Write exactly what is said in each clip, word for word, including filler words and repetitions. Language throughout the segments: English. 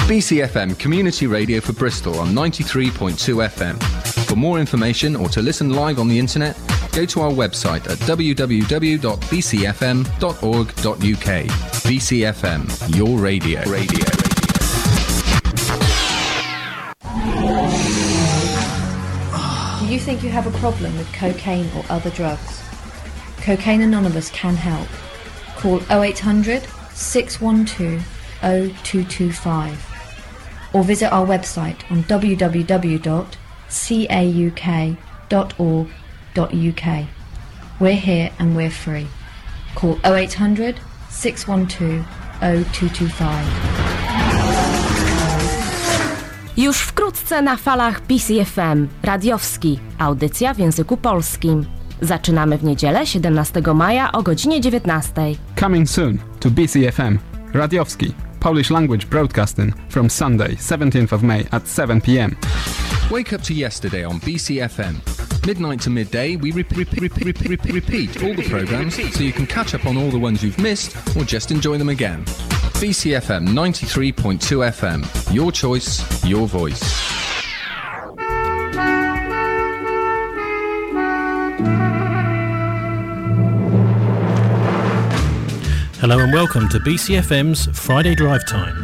B C F M Community Radio for Bristol on ninety-three point two F M. For more information or to listen live on the internet, go to our website at w w w dot b c f m dot org dot u k. B C F M, your radio. Radio. Do you think you have a problem with cocaine or other drugs? Cocaine Anonymous can help. Call oh eight hundred, six one two, oh two two five or visit our website on w w w dot cauk dot org dot u k. We're here and we're free. Call oh eight hundred, six one two, oh two two five. Już wkrótce na falach B C F M, Radiowski, audycja w języku polskim. Zaczynamy w niedzielę siedemnastego maja o godzinie dziewiętnastej. Coming soon to B C F M, Radiowski, Polish language broadcasting from Sunday, seventeenth of May at seven p m. Wake up to yesterday on B C F M. Midnight to midday, we rep- rep- rep- rep- rep- repeat all the programmes so you can catch up on all the ones you've missed or just enjoy them again. B C F M ninety-three point two F M. Your choice, your voice. Hello and welcome to B C F M's Friday Drive Time.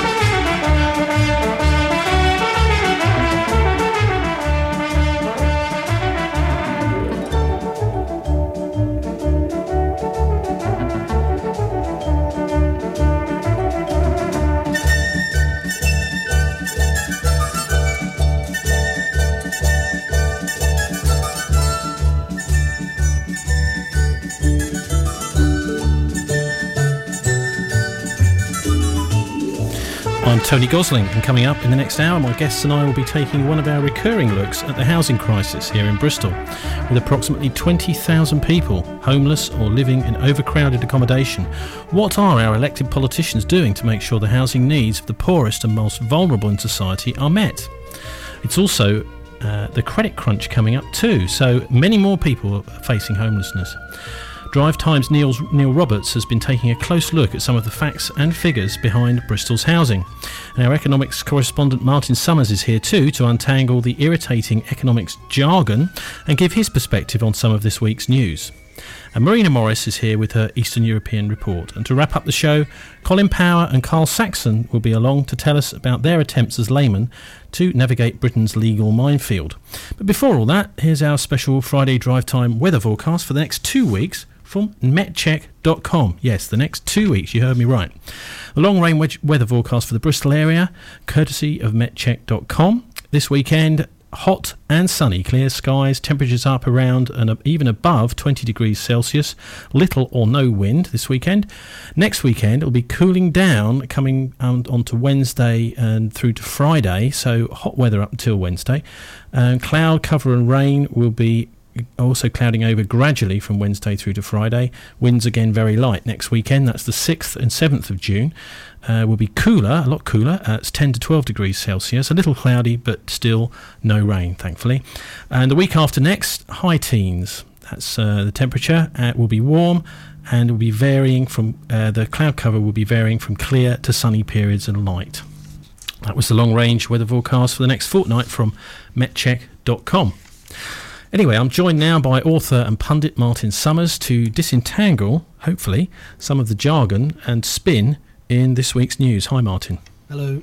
I'm Tony Gosling, and coming up in the next hour, my guests and I will be taking one of our recurring looks at the housing crisis here in Bristol, with approximately twenty thousand people homeless or living in overcrowded accommodation. What are our elected politicians doing to make sure the housing needs of the poorest and most vulnerable in society are met? It's also uh, the credit crunch coming up too, so many more people are facing homelessness. Drive Time's Neil, Neil Roberts has been taking a close look at some of the facts and figures behind Bristol's housing. And our economics correspondent Martin Summers is here too to untangle the irritating economics jargon and give his perspective on some of this week's news. And Marina Morris is here with her Eastern European report. And to wrap up the show, Colin Power and Carl Saxon will be along to tell us about their attempts as laymen to navigate Britain's legal minefield. But before all that, here's our special Friday Drive Time weather forecast for the next two weeks from met check dot com. Yes, the next two weeks, you heard me right. The long-range weather forecast for the Bristol area, courtesy of met check dot com. This weekend, hot and sunny, clear skies, temperatures up around and even above twenty degrees Celsius, little or no wind this weekend. Next weekend, it'll be cooling down, coming on, on to Wednesday and through to Friday, so hot weather up until Wednesday. And cloud cover and rain will be also clouding over gradually from Wednesday through to Friday. Winds again very light next weekend. That's the sixth and seventh of June. Uh, will be cooler, a lot cooler. Uh, it's ten to twelve degrees Celsius. A little cloudy, but still no rain, thankfully. And the week after next, high teens. That's uh, the temperature. Uh, will be warm and will be varying from uh, the cloud cover will be varying from clear to sunny periods and light. That was the long range weather forecast for the next fortnight from met check dot com. Anyway, I'm joined now by author and pundit Martin Summers to disentangle, hopefully, some of the jargon and spin in this week's news. Hi, Martin. Hello.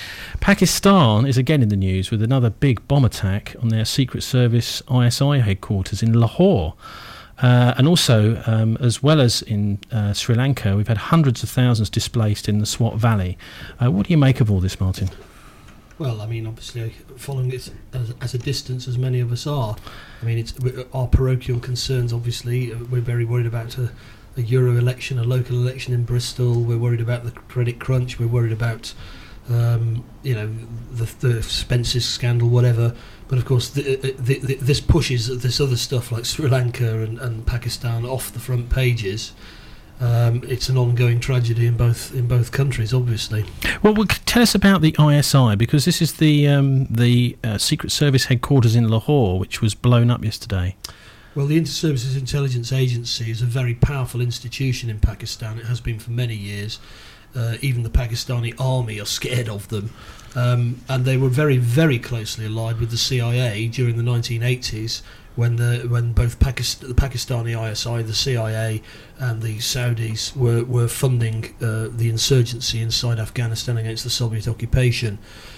Pakistan is again in the news with another big bomb attack on their Secret Service I S I headquarters in Lahore. Uh, and also, um, as well as in uh, Sri Lanka, we've had hundreds of thousands displaced in the Swat Valley. Uh, what do you make of all this, Martin? Well, I mean, obviously, following it as, as a distance, as many of us are. I mean, it's our parochial concerns, obviously. We're very worried about a, a Euro election, a local election in Bristol. We're worried about the credit crunch. We're worried about, um, you know, the, the Spencer's scandal, whatever. But, of course, the, the, the, this pushes this other stuff like Sri Lanka and, and Pakistan off the front pages. Um, it's an ongoing tragedy in both in both countries, obviously. Well, well tell us about the I S I, because this is the um, the uh, Secret Service headquarters in Lahore, which was blown up yesterday. Well, the Inter-Services Intelligence Agency is a very powerful institution in Pakistan. It has been for many years. Uh, even the Pakistani army are scared of them. Um, and they were very, very closely allied with the C I A during the nineteen eighties, when the when both Pakistan, the Pakistani I S I, the C I A, and the Saudis were were funding uh, the insurgency inside Afghanistan against the Soviet occupation,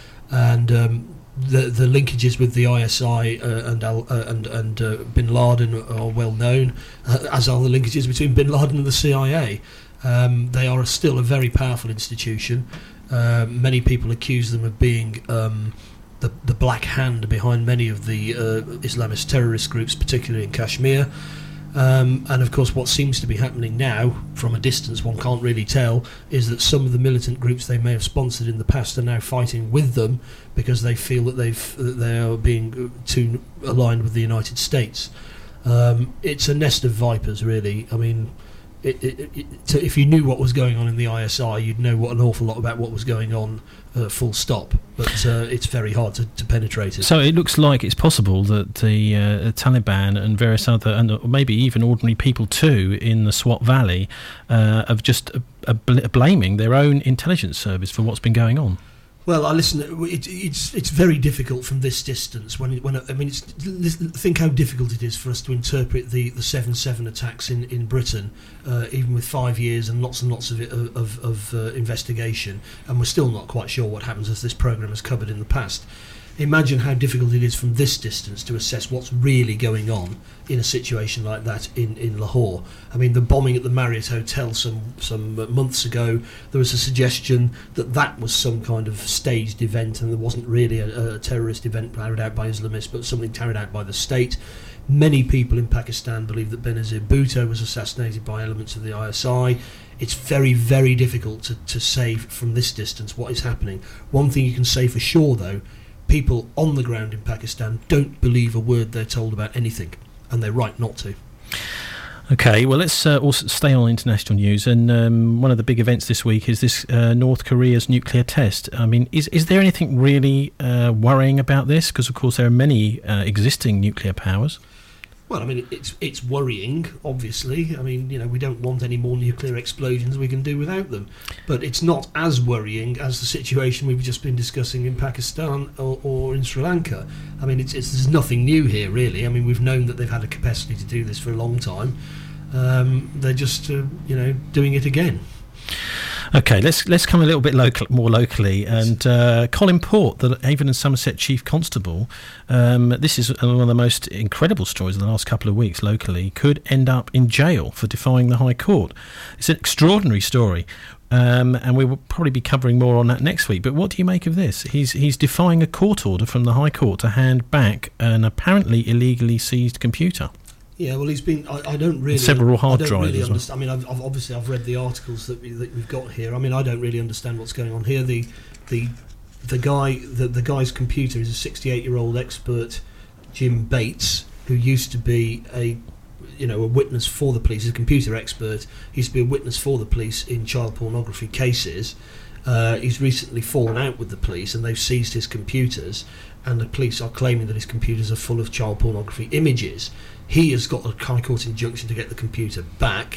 and um, the the linkages with the I S I uh, and Al, uh, and and uh, Bin Laden are well known, uh, as are the linkages between Bin Laden and the C I A. Um, they are still a very powerful institution. Uh, many people accuse them of being um, the, the black hand behind many of the uh, Islamist terrorist groups, particularly in Kashmir. Um, and of course, what seems to be happening now, from a distance, one can't really tell, is that some of the militant groups they may have sponsored in the past are now fighting with them because they feel that they've that they are being too aligned with the United States. Um, it's a nest of vipers, really. I mean. It, it, it, so if you knew what was going on in the I S I, you'd know what an awful lot about what was going on, uh, full stop. But uh, it's very hard to, to penetrate it. So it looks like it's possible that the uh, Taliban and various other, and maybe even ordinary people too, in the Swat Valley, uh, have just uh, uh, bl- blaming their own intelligence service for what's been going on. Well, I listen. It, it's it's very difficult from this distance. When when I mean, it's, think how difficult it is for us to interpret the the seven seven attacks in in Britain, uh, even with five years and lots and lots of it, of, of uh, investigation, and we're still not quite sure what happens, as this programme has covered in the past. Imagine how difficult it is from this distance to assess what's really going on in a situation like that in, in Lahore. I mean, the bombing at the Marriott Hotel some some months ago, there was a suggestion that that was some kind of staged event and there wasn't really a, a terrorist event carried out by Islamists, but something carried out by the state. Many people in Pakistan believe that Benazir Bhutto was assassinated by elements of the I S I. It's very, very difficult to, to say from this distance what is happening. One thing you can say for sure, though, people on the ground in Pakistan don't believe a word they're told about anything, and they're right not to. Okay, well, let's uh, also stay on international news. And um, one of the big events this week is this uh, North Korea's nuclear test. I mean, is is there anything really uh, worrying about this? Because, of course, there are many uh, existing nuclear powers. Well, I mean, it's it's worrying, obviously. I mean, you know, we don't want any more nuclear explosions. We can do without them. But it's not as worrying as the situation we've just been discussing in Pakistan or, or in Sri Lanka. I mean, it's, it's there's nothing new here, really. I mean, we've known that they've had a capacity to do this for a long time. Um, they're just, uh, you know, doing it again. Okay, let's let's come a little bit local, more locally. And uh, Colin Port, the Avon and Somerset Chief Constable, um, this is one of the most incredible stories of the last couple of weeks locally, could end up in jail for defying the High Court. It's an extraordinary story, um, and we will probably be covering more on that next week. But what do you make of this? He's he's defying a court order from the High Court to hand back an apparently illegally seized computer. Yeah, well, he's been. I, I don't really. Several hard I don't drives really as well. understand. I mean, I've, I've obviously I've read the articles that, we, that we've got here. I mean, I don't really understand what's going on here. The the the guy the, the guy's computer is a sixty-eight-year-old expert, Jim Bates, who used to be a you know a witness for the police. He's a computer expert. He used to be a witness for the police in child pornography cases. Uh, he's recently fallen out with the police, and they've seized his computers. And the police are claiming that his computers are full of child pornography images. He has got a High Court injunction to get the computer back.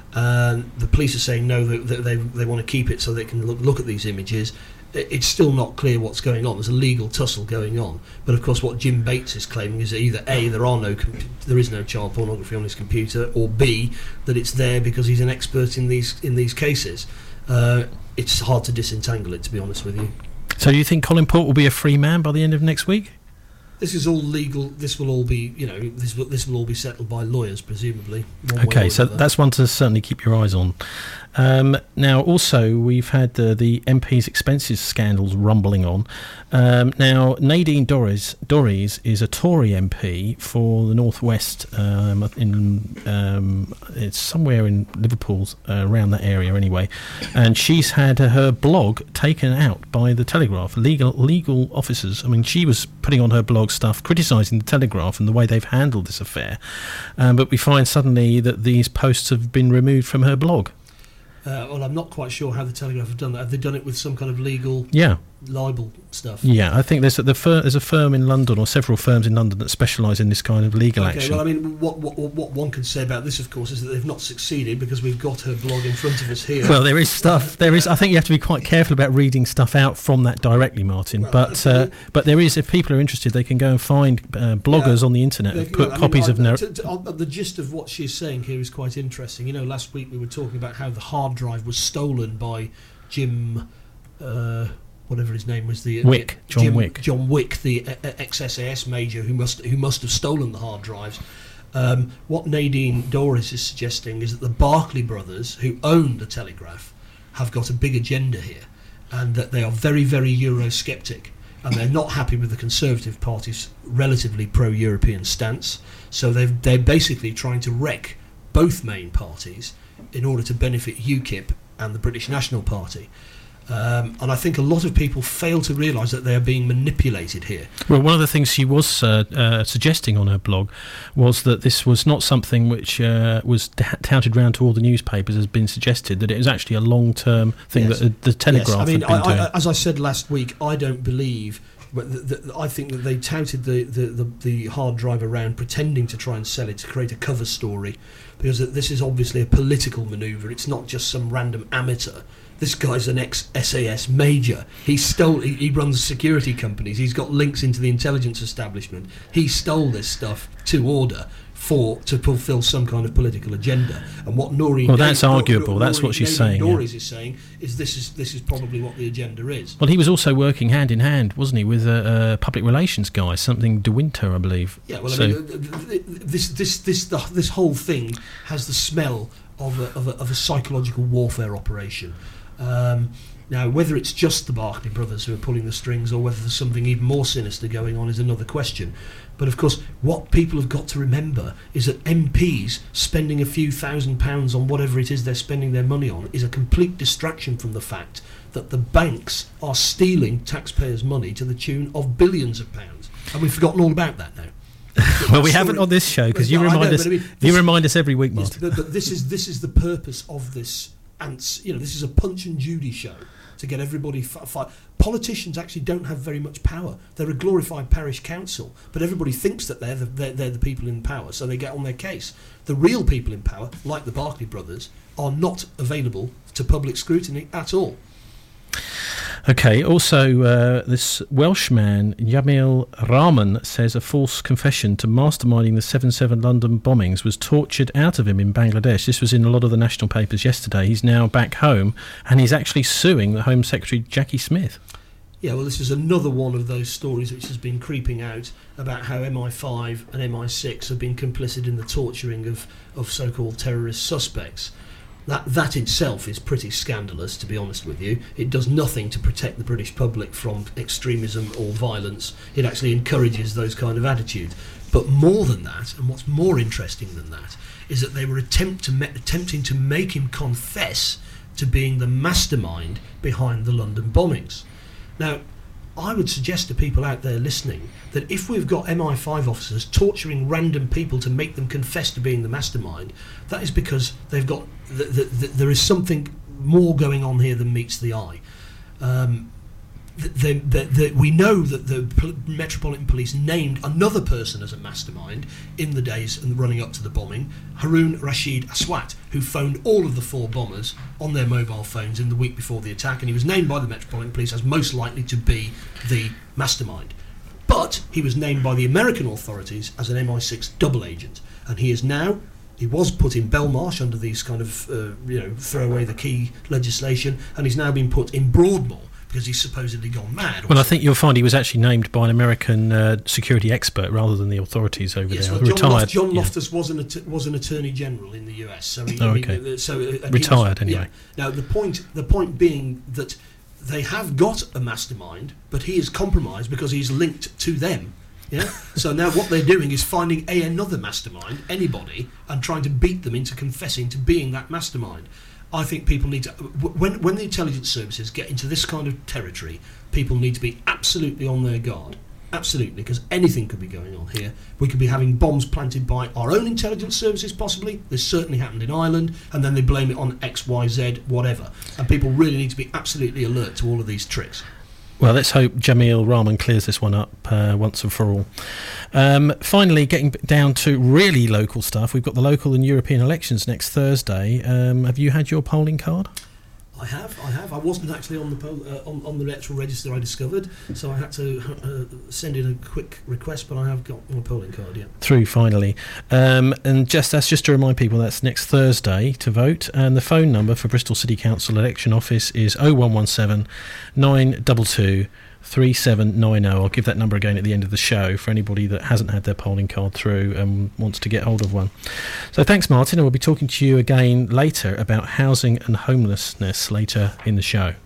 And the police are saying no, that they they want to keep it so they can look, look at these images. It's still not clear what's going on. There's a legal tussle going on. But of course, what Jim Bates is claiming is that either A, there are no com- there is no child pornography on his computer, or B, that it's there because he's an expert in these in these cases. Uh, it's hard to disentangle it, to be honest with you. So do you think Colin Port will be a free man by the end of next week? This is all legal. This will all be, you know, this will, this will all be settled by lawyers, presumably. Okay, so that's one to certainly keep your eyes on. Um, now, also, we've had uh, the M P's expenses scandals rumbling on. Um, now, Nadine Dorries, Dorries is a Tory M P for the North West. Um, in um, it's somewhere in Liverpool, uh, around that area anyway. And she's had uh, her blog taken out by the Telegraph. Legal legal officers. I mean, she was putting on her blog stuff criticising the Telegraph and the way they've handled this affair. Um, but we find suddenly that these posts have been removed from her blog. Uh, well, I'm not quite sure how the Telegraph have done that. Have they done it with some kind of legal yeah. libel stuff. Yeah, I think there's a, the fir- there's a firm in London, or several firms in London, that specialise in this kind of legal okay, action. Well, I mean, what, what what one can say about this, of course, is that they've not succeeded, because we've got her blog in front of us here. Well, there is stuff. There is. I think you have to be quite careful about reading stuff out from that directly, Martin. Well, but uh, but there is. If people are interested, they can go and find uh, bloggers yeah, on the internet who've put well, copies I mean, of. I, to, to, uh, the gist of what she's saying here is quite interesting. You know, last week we were talking about how the hard drive was stolen by Jim. Uh, whatever his name was, the Wick, John Jim, Wick, John Wick, the uh, ex-S A S major who must who must have stolen the hard drives. Um, what Nadine Dorries is suggesting is that the Barclay brothers, who own the Telegraph, have got a big agenda here, and that they are very, very Eurosceptic, and they're not happy with the Conservative Party's relatively pro-European stance. So they've, they're basically trying to wreck both main parties in order to benefit UKIP and the British National Party. Um, and I think a lot of people fail to realise that they are being manipulated here. Well, one of the things she was uh, uh, suggesting on her blog was that this was not something which uh, was t- touted round to all the newspapers, has been suggested, that it was actually a long-term thing yes. that uh, the Telegraph yes. I mean, had been I, doing. I, as I said last week, I don't believe... But the, the, I think that they touted the, the, the, the hard drive around, pretending to try and sell it to create a cover story, because this is obviously a political manoeuvre. It's not just some random amateur. This guy's an ex-S A S major. He stole. He, he runs security companies. He's got links into the intelligence establishment. He stole this stuff to order for to fulfil some kind of political agenda. And what Noreen well, that's Nate, arguable. Nor, that's Noreen, what she's Nate saying. Dorries Yeah. is saying is this is this is probably what the agenda is. Well, he was also working hand in hand, wasn't he, with a, a public relations guy, something De Winter, I believe. Yeah. Well, so, I mean, this this this the, this whole thing has the smell of a, of a, of a psychological warfare operation. Um, now, whether it's just the Barclay brothers who are pulling the strings, or whether there's something even more sinister going on, is another question. But of course, what people have got to remember is that M Ps spending a few thousand pounds on whatever it is they're spending their money on is a complete distraction from the fact that the banks are stealing taxpayers' money to the tune of billions of pounds. And we've forgotten all about that now. well, we haven't on this show, because you no, remind know, us. I mean, you this, remind us every week, Martin. But, but this is this is the purpose of this. And you know, this is a Punch and Judy show to get everybody. Fi- fi- Politicians actually don't have very much power. They're a glorified parish council, but everybody thinks that they're the, they're, they're the people in power, so they get on their case. The real people in power, like the Barclay brothers, are not available to public scrutiny at all. Okay, also, uh, this Welshman, Yamil Rahman, says a false confession to masterminding the seven seven London bombings was tortured out of him in Bangladesh. This was in a lot of the national papers yesterday. He's now back home, and he's actually suing the Home Secretary, Jackie Smith. Yeah, well, this is another one of those stories which has been creeping out about how M I five and M I six have been complicit in the torturing of, of so-called terrorist suspects. That that itself is pretty scandalous, to be honest with you. It does nothing to protect the British public from extremism or violence. It actually encourages those kind of attitudes. But more than that, and what's more interesting than that, is that they were attempt to me- attempting to make him confess to being the mastermind behind the London bombings. Now, I would suggest to people out there listening that if we've got M I five officers torturing random people to make them confess to being the mastermind, that is because they've got the, the, the, there is something more going on here than meets the eye. Um, the, the, the, we know that the Pol- Metropolitan Police named another person as a mastermind in the days and running up to the bombing, Harun Rashid Aswat, who phoned all of the four bombers on their mobile phones in the week before the attack, and he was named by the Metropolitan Police as most likely to be the mastermind. But he was named by the American authorities as an M I six double agent, and he is now, he was put in Belmarsh under these kind of, uh, you know, throw away the key legislation, and he's now been put in Broadmoor, because he's supposedly gone mad. Well, I think you'll find he was actually named by an American uh, security expert rather than the authorities over yes, there. Well, John, retired. Loft, John yeah. Loftus was an att- was an attorney general in the U S. So he, oh, I mean, okay. So uh, retired was, anyway. Yeah. Now the point the point being that they have got a mastermind, but he is compromised because he's linked to them. Yeah. So now what they're doing is finding a another mastermind, anybody, and trying to beat them into confessing to being that mastermind. I think people need to, when when the intelligence services get into this kind of territory, people need to be absolutely on their guard. Absolutely, because anything could be going on here. We could be having bombs planted by our own intelligence services, possibly. This certainly happened in Ireland, and then they blame it on X, Y, Z, whatever. And people really need to be absolutely alert to all of these tricks. Well, let's hope Jameel Rahman clears this one up uh, once and for all. Um, finally, getting down to really local stuff, we've got the local and European elections next Thursday. Um, have you had your polling card? I have, I have. I wasn't actually on the poll, uh, on, on the electoral register, I discovered, so I had to uh, send in a quick request, but I have got my polling card, yeah. Through, finally. Um, and just that's just to remind people, that's next Thursday to vote, and the phone number for Bristol City Council Election Office is oh one one seven, nine two two, three seven nine oh. I'll give that number again at the end of the show for anybody that hasn't had their polling card through and wants to get hold of one. So thanks, Martin, and we'll be talking to you again later about housing and homelessness later in the show.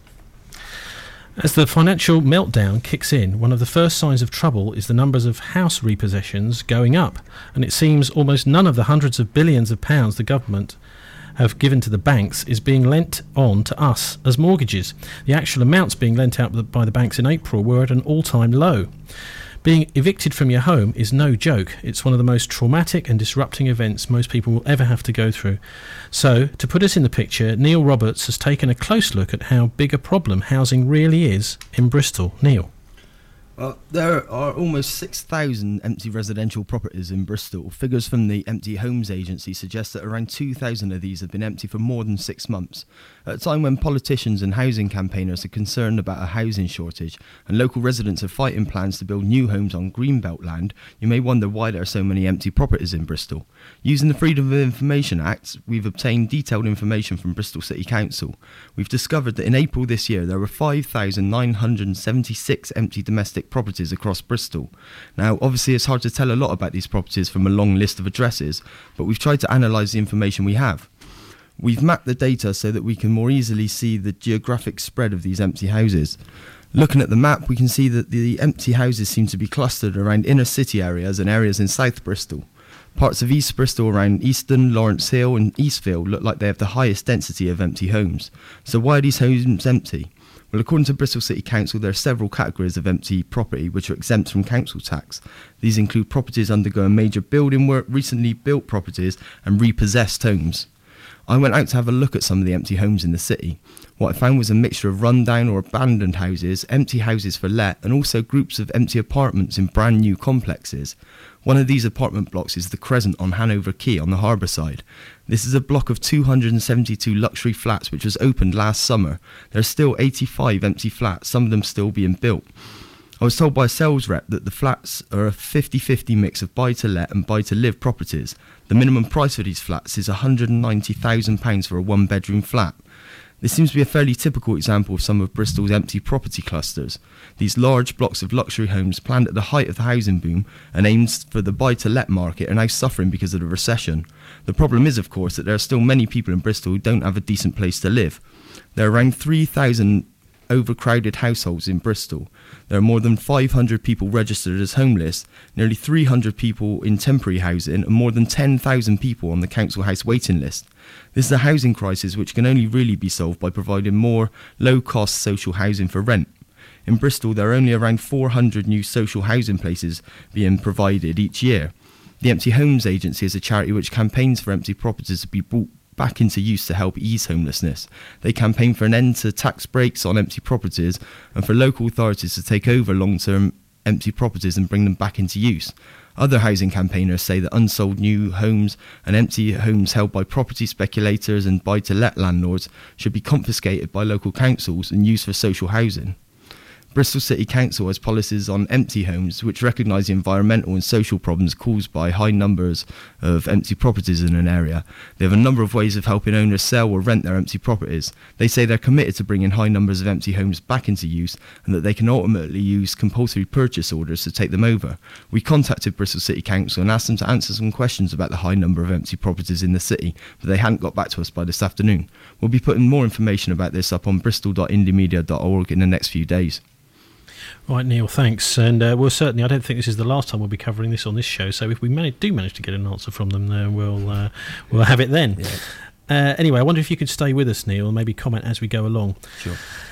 As the financial meltdown kicks in, one of the first signs of trouble is the numbers of house repossessions going up, and it seems almost none of the hundreds of billions of pounds the government have given to the banks is being lent on to us as mortgages. The actual amounts being lent out by the banks in April were at an all-time low. Being evicted from your home is no joke. It's one of the most traumatic and disrupting events most people will ever have to go through. So, to put us in the picture, Neil Roberts has taken a close look at how big a problem housing really is in Bristol. Neil. Well, there are almost six thousand empty residential properties in Bristol. Figures from the Empty Homes Agency suggest that around two thousand of these have been empty for more than six months. At a time when politicians and housing campaigners are concerned about a housing shortage and local residents are fighting plans to build new homes on Greenbelt land, you may wonder why there are so many empty properties in Bristol. Using the Freedom of Information Act, we've obtained detailed information from Bristol City Council. We've discovered that in April this year there were five thousand nine hundred seventy-six empty domestic properties across Bristol. Now, obviously it's hard to tell a lot about these properties from a long list of addresses, but we've tried to analyse the information we have. We've mapped the data so that we can more easily see the geographic spread of these empty houses. Looking at the map, we can see that the empty houses seem to be clustered around inner city areas and areas in South Bristol. Parts of East Bristol around Easton, Lawrence Hill and Eastfield look like they have the highest density of empty homes. So why are these homes empty? Well, according to Bristol City Council, there are several categories of empty property which are exempt from council tax. These include properties undergoing major building work, recently built properties and repossessed homes. I went out to have a look at some of the empty homes in the city. What I found was a mixture of rundown or abandoned houses, empty houses for let, and also groups of empty apartments in brand new complexes. One of these apartment blocks is the Crescent on Hanover Quay on the harbour side. This is a block of two hundred seventy-two luxury flats which was opened last summer. There are still eighty-five empty flats, some of them still being built. I was told by a sales rep that the flats are a fifty-fifty mix of buy-to-let and buy-to-live properties. The minimum price for these flats is one hundred ninety thousand pounds for a one-bedroom flat. This seems to be a fairly typical example of some of Bristol's empty property clusters. These large blocks of luxury homes planned at the height of the housing boom and aimed for the buy-to-let market are now suffering because of the recession. The problem is, of course, that there are still many people in Bristol who don't have a decent place to live. There are around three thousand overcrowded households in Bristol. There are more than five hundred people registered as homeless, nearly three hundred people in temporary housing, and more than ten thousand people on the council house waiting list. This is a housing crisis which can only really be solved by providing more low-cost social housing for rent. In Bristol, there are only around four hundred new social housing places being provided each year. The Empty Homes Agency is a charity which campaigns for empty properties to be brought back into use to help ease homelessness. They campaign for an end to tax breaks on empty properties and for local authorities to take over long-term empty properties and bring them back into use. Other housing campaigners say that unsold new homes and empty homes held by property speculators and buy-to-let landlords should be confiscated by local councils and used for social housing. Bristol City Council has policies on empty homes which recognise the environmental and social problems caused by high numbers of empty properties in an area. They have a number of ways of helping owners sell or rent their empty properties. They say they're committed to bringing high numbers of empty homes back into use and that they can ultimately use compulsory purchase orders to take them over. We contacted Bristol City Council and asked them to answer some questions about the high number of empty properties in the city, but they hadn't got back to us by this afternoon. We'll be putting more information about this up on bristol dot indie media dot org in the next few days. Right, Neil, thanks. And uh, we'll certainly, I don't think this is the last time we'll be covering this on this show, so if we manage, do manage to get an answer from them, uh, we'll uh, we'll have it then. Yeah. Uh, anyway, I wonder if you could stay with us, Neil, and maybe comment as we go along. Sure.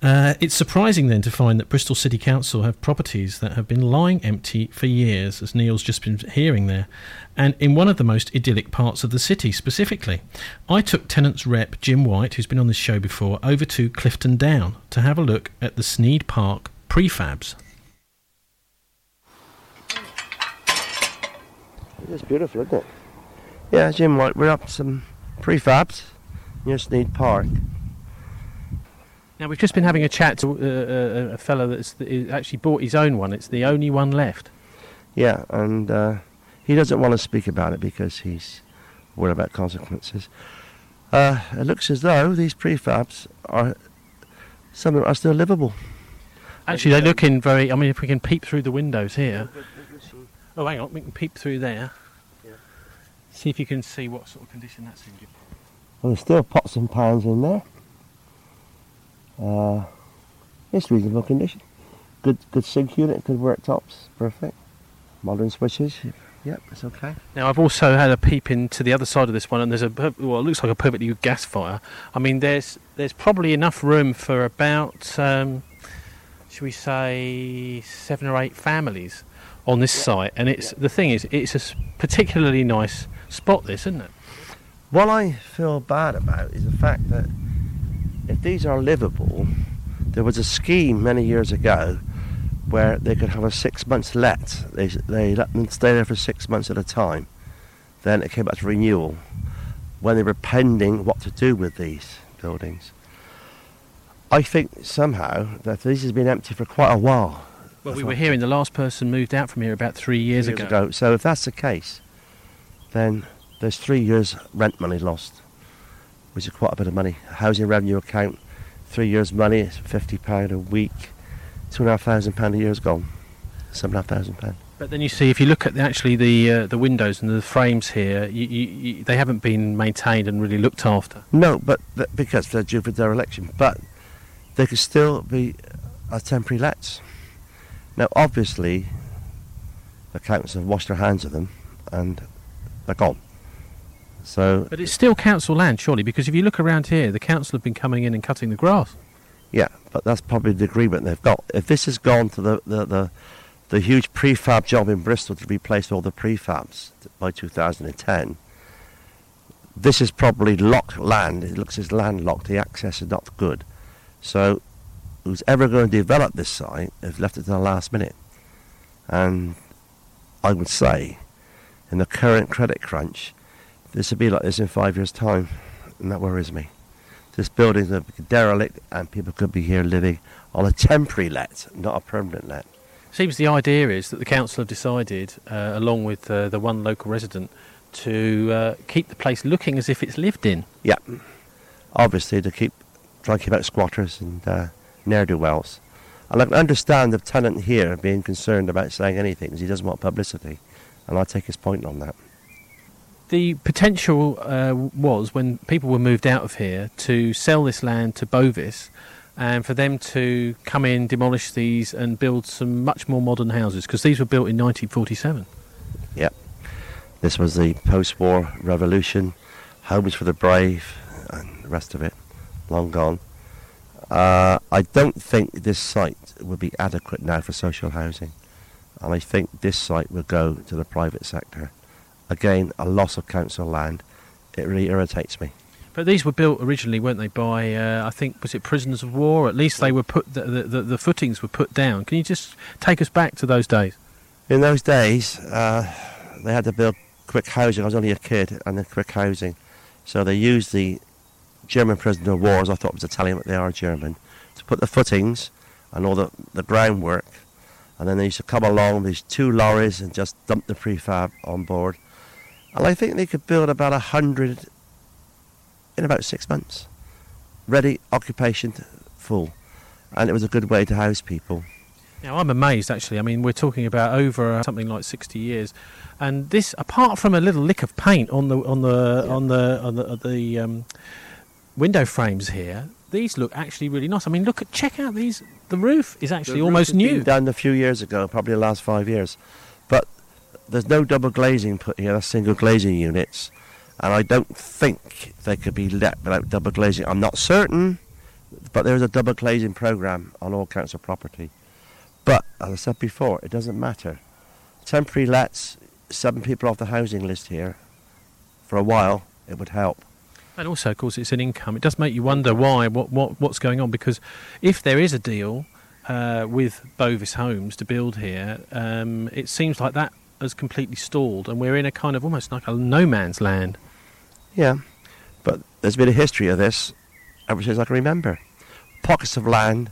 Uh, it's surprising then to find that Bristol City Council have properties that have been lying empty for years, as Neil's just been hearing there, and in one of the most idyllic parts of the city specifically. I took Tenants Rep Jim White, who's been on this show before, over to Clifton Down to have a look at the Sneyd Park prefabs. It's beautiful, isn't it? Yeah, Jim White, we're up to some prefabs near Sneyd Park. Now, we've just been having a chat to uh, a fellow that's actually bought his own one. It's the only one left. Yeah, and uh, he doesn't want to speak about it because he's worried about consequences. Uh, it looks as though these prefabs are, some of them are still livable. Actually, they look in very, I mean, if we can peep through the windows here. Oh, hang on, we can peep through there. Yeah. See if you can see what sort of condition that's in. Well, there's still pots and pans in there. Uh, it's reasonable condition. Good, good sink unit, good worktops, perfect. Modern switches, yep, it's okay. Now, I've also had a peep into the other side of this one, and there's a well, it looks like a perfectly good gas fire. I mean, there's there's probably enough room for about, um, should we say, seven or eight families on this yeah. site. And it's yeah. the thing is, it's a particularly nice spot. This, isn't it? What I feel bad about is the fact that if these are livable, there was a scheme many years ago where they could have a six months let. They they let them stay there for six months at a time. Then it came back to renewal when they were pending what to do with these buildings. I think somehow that this has been empty for quite a while. Well, we were hearing the last person moved out from here about three years, years ago. ago. So if that's the case, then there's three years rent money lost, which is quite a bit of money. Housing revenue account, three years money, it's fifty pounds a week, two and a half thousand pounds a year is gone, seven and a half thousand pounds. But then you see, if you look at the, actually the uh, the windows and the frames here, you, you, you, they haven't been maintained and really looked after. No, but th- because they're due for dereliction, but they could still be a temporary lets. Now, obviously, the council have washed their hands of them, and they're gone. So, but it's still council land, surely, because if you look around here, the council have been coming in and cutting the grass. Yeah, but that's probably the agreement they've got. If this has gone to the, the, the, the huge prefab job in Bristol to replace all the prefabs by two thousand ten, this is probably locked land. It looks as landlocked. The access is not good. So who's ever going to develop this site has left it to the last minute. And I would say, in the current credit crunch, this will be like this in five years' time, and that worries me. This building is derelict, and people could be here living on a temporary let, not a permanent let. Seems the idea is that the council have decided, uh, along with uh, the one local resident, to uh, keep the place looking as if it's lived in. Yeah, obviously to keep try to keep out squatters and uh, ne'er-do-wells. And I can understand the tenant here being concerned about saying anything because he doesn't want publicity, and I take his point on that. The potential uh, was, when people were moved out of here, to sell this land to Bovis and for them to come in, demolish these and build some much more modern houses, because these were built in nineteen forty-seven. Yep. This was the post-war revolution, homes for the brave and the rest of it, long gone. Uh, I don't think this site would be adequate now for social housing, and I think this site will go to the private sector. Again, a loss of council land. It really irritates me. But these were built originally, weren't they, by, uh, I think, was it prisoners of war? At least they were put, the, the, the footings were put down. Can you just take us back to those days? In those days, uh, they had to build quick housing. I was only a kid, and then quick housing. So they used the German prisoner of war, as I thought it was Italian, but they are German, to put the footings and all the, the groundwork. And then they used to come along with these two lorries and just dump the prefab on board. And I think they could build about a hundred in about six months. Ready, occupation, full. And it was a good way to house people. Now, I'm amazed, actually. I mean, we're talking about over uh, something like sixty years. And this, apart from a little lick of paint on the on the yeah. on the on the, on the um, window frames here, these look actually really nice. I mean, look at check out these. The roof is actually the almost roof new. Been done a few years ago, probably the last five years. But there's no double glazing put here. That's single glazing units, and I don't think they could be let without double glazing. I'm not certain. But there is a double glazing programme on all council property. But, as I said before, it doesn't matter. Temporary lets, seven people off the housing list here, for a while, it would help. And also, of course, it's an income. It does make you wonder why, what, what what's going on, because if there is a deal uh, with Bovis Homes to build here, um, it seems like that has completely stalled, and we're in a kind of almost like a no man's land. Yeah, but there's been a history of this ever since I can remember. Pockets of land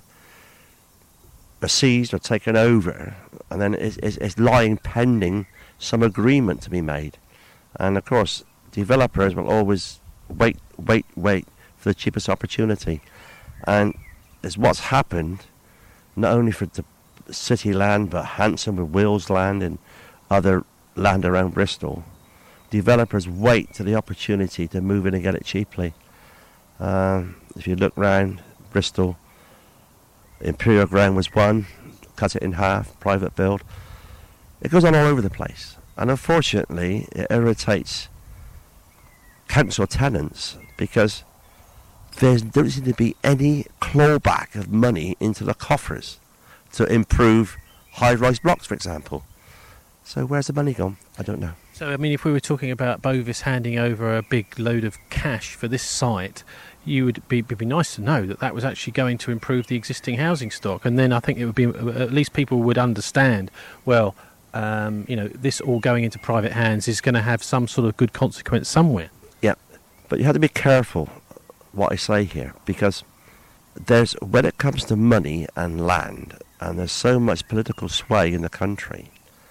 are seized or taken over, and then it's, it's, it's lying pending some agreement to be made. And of course, developers will always wait, wait, wait for the cheapest opportunity. And it's what's happened, not only for the city land, but Hanson with Wills land and other land around Bristol. Developers wait to the opportunity to move in and get it cheaply. Um, if you look round Bristol, Imperial Ground was one, cut it in half, private build. It goes on all over the place. And unfortunately, it irritates council tenants because there doesn't seem to be any clawback of money into the coffers to improve high-rise blocks, for example. So where's the money gone? I don't know. So, I mean, if we were talking about Bovis handing over a big load of cash for this site, you would be it'd be nice to know that that was actually going to improve the existing housing stock, and then I think it would be at least people would understand. Well, um, you know, this all going into private hands is going to have some sort of good consequence somewhere. Yeah, but you have to be careful what I say here, because there's when it comes to money and land, and there's so much political sway in the country.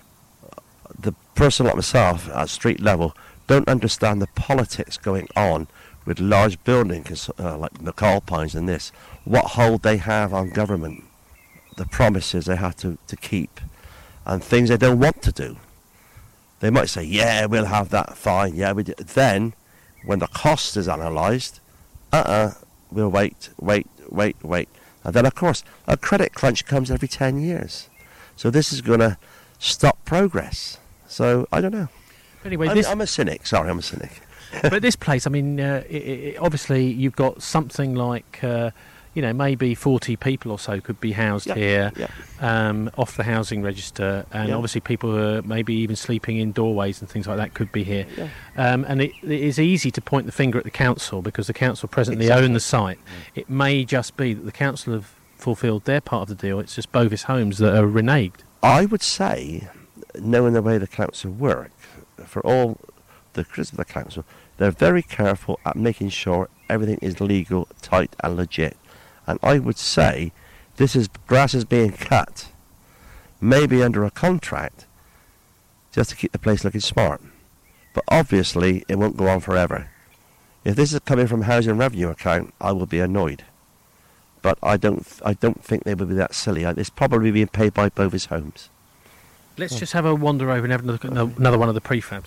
The person like myself at street level don't understand the politics going on with large buildings uh, like McCall Pines and this, what hold they have on government, the promises they have to, to keep, and things they don't want to do. They might say, yeah, we'll have that, fine, yeah, we do. Then, when the cost is analysed, uh-uh, we'll wait, wait, wait, wait. And then, of course, a credit crunch comes every ten years. So this is going to stop progress. So, I don't know. Anyway, I'm, this... I'm a cynic, sorry, I'm a cynic. But this place, I mean, uh, it, it, obviously you've got something like, uh, you know, maybe forty people or so could be housed yeah, here yeah. Um, off the housing register, and yeah. obviously people who are maybe even sleeping in doorways and things like that could be here. Yeah. Um, and it, it is easy to point the finger at the council because the council presently exactly. own the site. Yeah. It may just be that the council have fulfilled their part of the deal. It's just Bovis Homes that are reneged. I would say, knowing the way the council work, for all the criticism of the council, they're very careful at making sure everything is legal, tight and legit. And I would say this is grass is being cut, maybe under a contract, just to keep the place looking smart. But obviously it won't go on forever. If this is coming from housing revenue account, I will be annoyed. But I don't I don't think they would be that silly. It's probably being paid by Bovis Homes. Let's oh. just have a wander over and have a look at another one of the prefabs.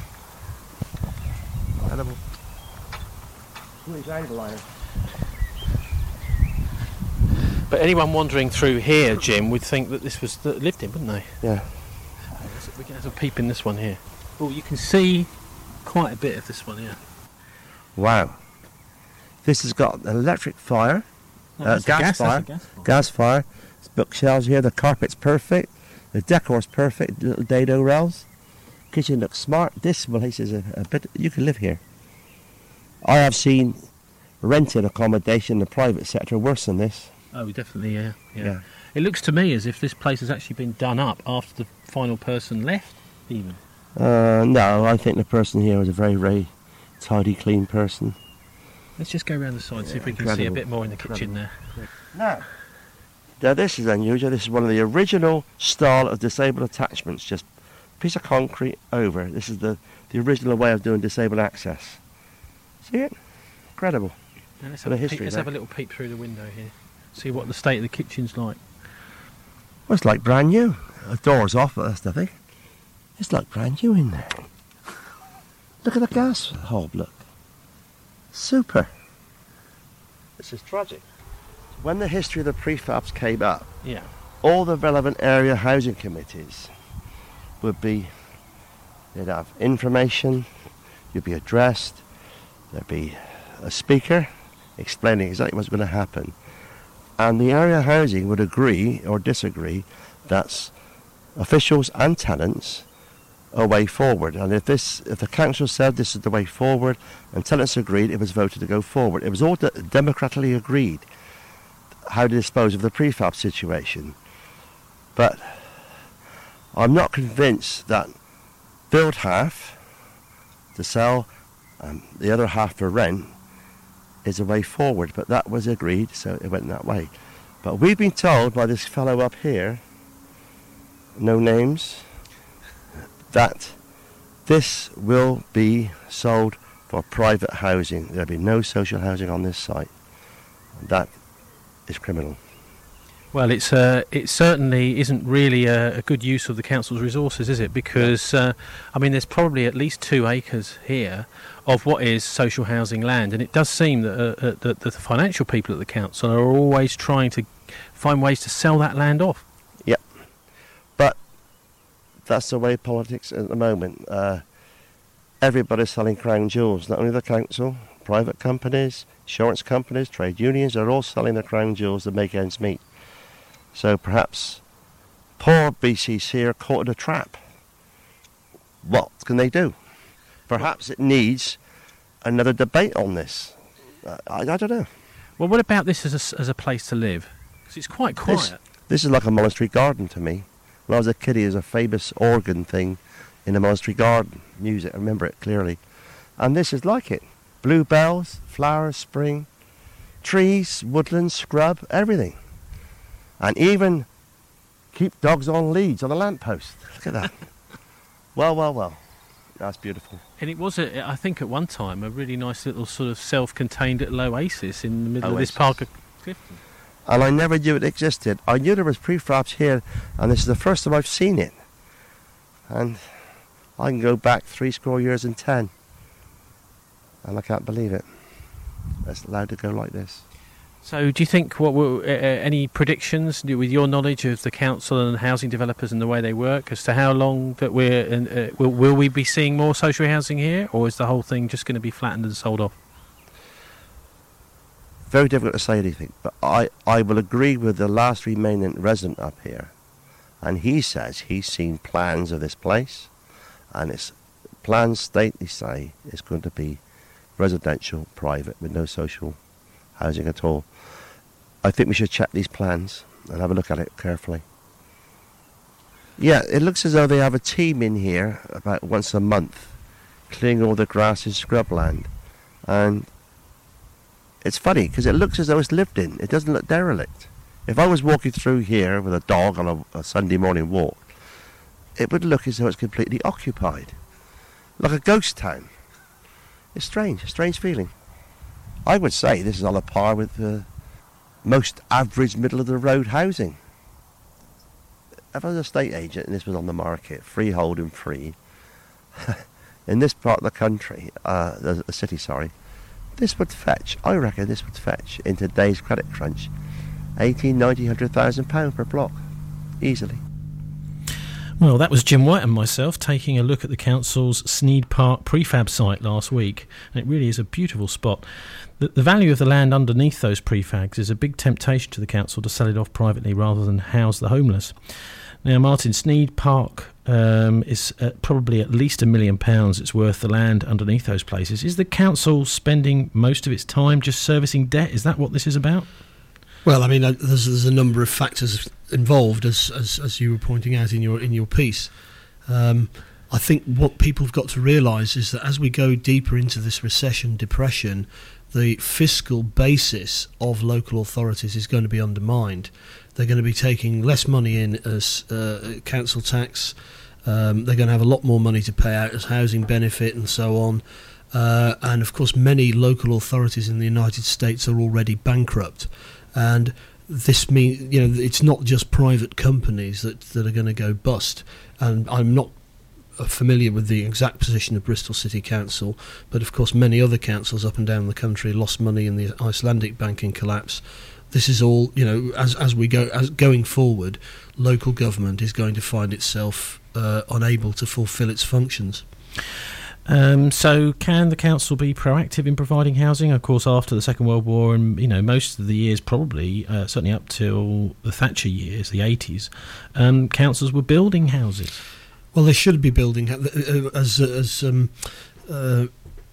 But anyone wandering through here, Jim, would think that this was the, lived in, wouldn't they? Yeah. We can have a peep in this one here. Oh, you can see quite a bit of this one here. Wow. This has got an electric fire, oh, uh, gas, gas, fire, gas fire, gas fire. There's bookshelves here. The carpet's perfect. The decor's perfect. Little dado rails. Kitchen looks smart. This place is a, a bit. You can live here. I have seen rented accommodation in the private sector worse than this. Oh, definitely, yeah, yeah. Yeah. It looks to me as if this place has actually been done up after the final person left, even. Uh, no, I think the person here was a very, very tidy, clean person. Let's just go around the side, see if we can incredible. see a bit more in the kitchen there. Now, now, this is unusual. This is one of the original style of disabled attachments, just a piece of concrete over. This is the, the original way of doing disabled access. See it? Incredible. Now let's have, have, a a history peek, let's have a little peep through the window here. See what the state of the kitchen's like. Well, it's like brand new. The door's off, but that's nothing. It's like brand new in there. Look at the gas hob, look. Super. This is tragic. When the history of the prefabs came up, yeah, all the relevant area housing committees would be, they'd have information, you'd be addressed, there'd be a speaker explaining exactly what's going to happen. And the area housing would agree or disagree that officials and tenants a way forward. And if this, if the council said this is the way forward and tenants agreed, it was voted to go forward. It was all de- democratically agreed how to dispose of the prefab situation. But I'm not convinced that build half to sell and the other half for rent is a way forward. But that was agreed, so it went that way. But we've been told by this fellow up here, no names, that this will be sold for private housing. There'll be no social housing on this site. That is criminal. Well, it's uh, it certainly isn't really a, a good use of the council's resources, is it? Because, uh, I mean, there's probably at least two acres here of what is social housing land, and it does seem that, uh, uh, that the financial people at the council are always trying to find ways to sell that land off. Yep. But that's the way politics at the moment. Uh, everybody's selling crown jewels, not only the council, private companies, insurance companies, trade unions, are all selling their crown jewels to make ends meet. So perhaps poor B C C are caught in a trap. What can they do? Perhaps it needs another debate on this. Uh, I, I don't know. Well, what about this as a, as a place to live? Because it's quite quiet. This, this is like a monastery garden to me. When I was a kid, there was a famous organ thing in a monastery garden. Music, I remember it clearly. And this is like it. Bluebells, flowers, spring, trees, woodland, scrub, everything. And even keep dogs on leads on a lamppost. Look at that. Well, well, well. That's beautiful. And it was, a, I think, at one time, a really nice little sort of self-contained little oasis in the middle Oasis. of this park of Clifton. And I never knew it existed. I knew there was prefabs here, and this is the first time I've seen it. And I can go back three score years and ten. And I can't believe it. It's allowed to go like this. So do you think, what were, uh, any predictions with your knowledge of the council and housing developers and the way they work as to how long that we're, in, uh, will, will we be seeing more social housing here, or is the whole thing just going to be flattened and sold off? Very difficult to say anything, but I, I will agree with the last remaining resident up here. And he says he's seen plans of this place, and its plans state, they say, is going to be residential, private, with no social housing at all. I think we should check these plans and have a look at it carefully. Yeah, it looks as though they have a team in here about once a month clearing all the grass and scrubland. And it's funny because it looks as though it's lived in. It doesn't look derelict. If I was walking through here with a dog on a, a Sunday morning walk, it would look as though it's completely occupied. Like a ghost town. It's strange, a strange feeling. I would say this is on a par with the most average middle-of-the-road housing. If I was a estate agent and this was on the market, freehold and free, in this part of the country, uh, the, the city, sorry, this would fetch, I reckon this would fetch, in today's credit crunch, eighteen, ninety, one hundred thousand pounds per block, easily. Well, that was Jim White and myself taking a look at the council's Sneyd Park prefab site last week. And it really is a beautiful spot. The, the value of the land underneath those prefabs is a big temptation to the council to sell it off privately rather than house the homeless. Now, Martin, Sneyd Park um, is uh, probably at least a million pounds it's worth, the land underneath those places. Is the council spending most of its time just servicing debt? Is that what this is about? Well, I mean, uh, there's, there's a number of factors involved, as, as as you were pointing out in your in your piece. Um, I think what people have got to realise is that as we go deeper into this recession, depression, the fiscal basis of local authorities is going to be undermined. They're going to be taking less money in as uh, council tax. Um, they're going to have a lot more money to pay out as housing benefit and so on. Uh, and of course, many local authorities in the United States are already bankrupt. And this means, you know, it's not just private companies that, that are going to go bust. And I'm not familiar with the exact position of Bristol City Council, but of course many other councils up and down the country lost money in the Icelandic banking collapse. This is all, you know, as as we go, as going forward, local government is going to find itself uh, unable to fulfil its functions. Um, so can the council be proactive in providing housing? Of course, after the Second World War and, you know, most of the years probably, uh, certainly up till the Thatcher years, the eighties, um, councils were building houses. Well, they should be building, uh, as, as um, uh,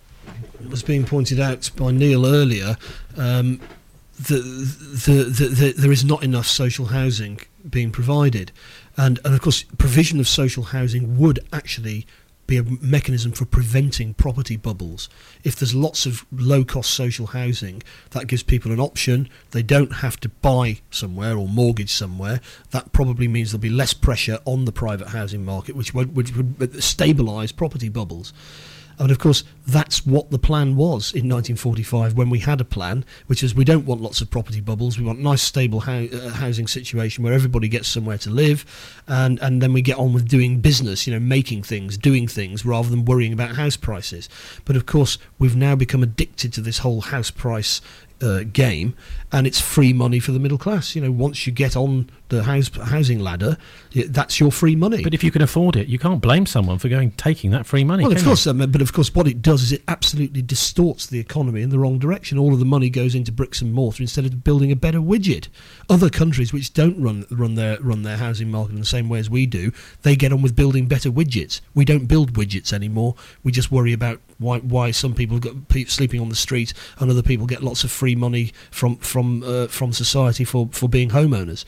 was being pointed out by Neil earlier, um, the, the, the, the, there is not enough social housing being provided. And, and, of course, provision of social housing would actually be a mechanism for preventing property bubbles. If there's lots of low-cost social housing, that gives people an option. They don't have to buy somewhere or mortgage somewhere. That probably means there'll be less pressure on the private housing market, which would, which would stabilise property bubbles. And of course, that's what the plan was in nineteen forty-five when we had a plan, which is we don't want lots of property bubbles. We want a nice, stable ho- uh, housing situation where everybody gets somewhere to live, and, and then we get on with doing business, you know, making things, doing things, rather than worrying about house prices. But of course, we've now become addicted to this whole house price Uh, game, and it's free money for the middle class. You know, once you get on the house housing ladder, that's your free money. But if you can afford it, you can't blame someone for going taking that free money. Well, can of course, you? um, but of course, what it does is it absolutely distorts the economy in the wrong direction. All of the money goes into bricks and mortar instead of building a better widget. Other countries which don't run run their run their housing market in the same way as we do, they get on with building better widgets. We don't build widgets anymore. We just worry about why why some people got pe- sleeping on the street and other people get lots of free money from from uh, from society for, for being homeowners.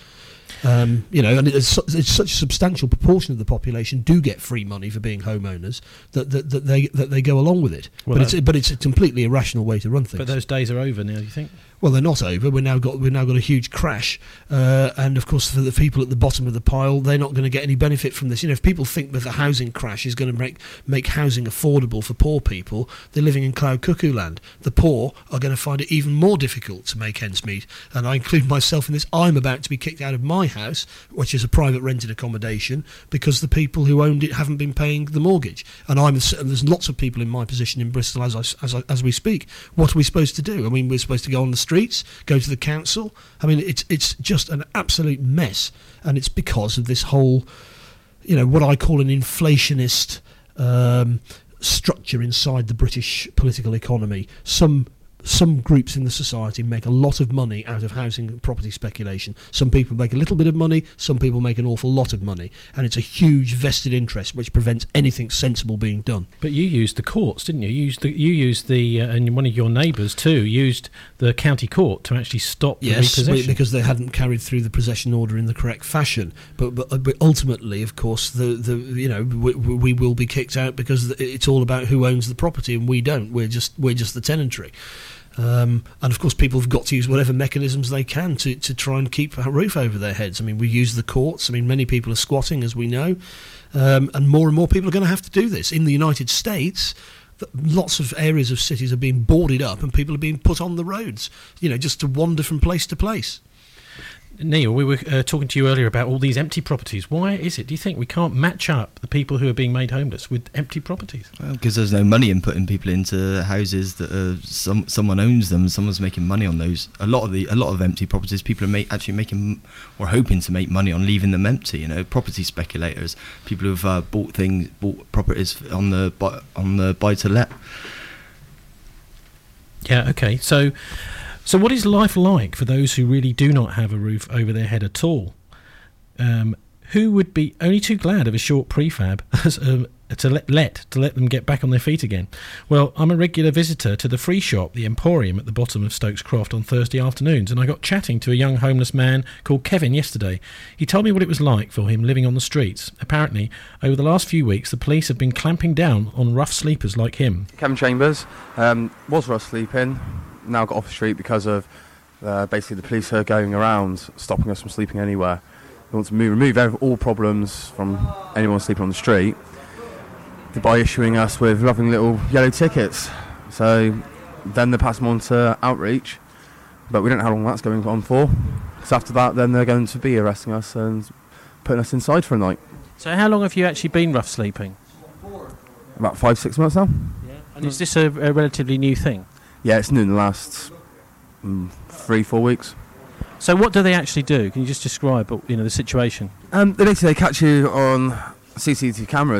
Um, you know, and it's, su- it's such a substantial proportion of the population do get free money for being homeowners that that, that they that they go along with it. Well, but it's but it's a completely irrational way to run things. But those days are over now, do you think? Well, they're not over. We've now got we've now got a huge crash, uh, and of course, for the people at the bottom of the pile, they're not going to get any benefit from this. You know, if people think that the housing crash is going to make make housing affordable for poor people, they're living in cloud cuckoo land. The poor are going to find it even more difficult to make ends meet, and I include myself in this. I'm about to be kicked out of my house, which is a private rented accommodation, because the people who owned it haven't been paying the mortgage, and I'm and there's lots of people in my position in Bristol as I, as I, as we speak. What are we supposed to do? I mean, we're supposed to go on the streets, go to the council. I mean, it's it's just an absolute mess, and it's because of this whole, you know, what I call an inflationist um, structure inside the British political economy. Some some groups in the society make a lot of money out of housing and property speculation. Some people make a little bit of money, some people make an awful lot of money, and it's a huge vested interest which prevents anything sensible being done. But you used the courts, didn't you? You used the, you used the uh, and one of your neighbours too used the county court to actually stop the yes, repossession. Because they hadn't carried through the possession order in the correct fashion. But but, but ultimately, of course, the, the you know we, we will be kicked out because it's all about who owns the property, and we don't. We're just we're just the tenantry. Um, and of course people have got to use whatever mechanisms they can to, to try and keep a roof over their heads. I mean, we use the courts. I mean, many people are squatting, as we know, um, and more and more people are going to have to do this. In the United States, th- lots of areas of cities are being boarded up and people are being put on the roads, you know, just to wander from place to place. Neil, we were uh, talking to you earlier about all these empty properties. Why is it, do you think, we can't match up the people who are being made homeless with empty properties? Well, because there's no money in putting people into houses that uh, some someone owns them, someone's making money on those. A lot of the a lot of empty properties, people are ma- actually making or hoping to make money on leaving them empty. You know, property speculators, people who've uh, bought things, bought properties on the buy, on the buy to let. Yeah. Okay. So. So what is life like for those who really do not have a roof over their head at all? Um, who would be only too glad of a short prefab as, um, to let, let to let them get back on their feet again? Well, I'm a regular visitor to the free shop, the Emporium, at the bottom of Stokes Croft on Thursday afternoons, and I got chatting to a young homeless man called Kevin yesterday. He told me what it was like for him living on the streets. Apparently, over the last few weeks, the police have been clamping down on rough sleepers like him. Kevin Chambers um, was rough sleeping. Now got off the street because of uh, basically the police are going around stopping us from sleeping anywhere. They want to move, remove all problems from anyone sleeping on the street by issuing us with loving little yellow tickets. So then they pass them on to Outreach, but we don't know how long that's going on for, because after that then they're going to be arresting us and putting us inside for a night. So how long have you actually been rough sleeping? About five, six months now. Yeah. And is this a, a relatively new thing? Yeah, it's new in the last um, three, four weeks. So what do they actually do? Can you just describe, you know, the situation? Um, they basically catch you on C C T V cameras,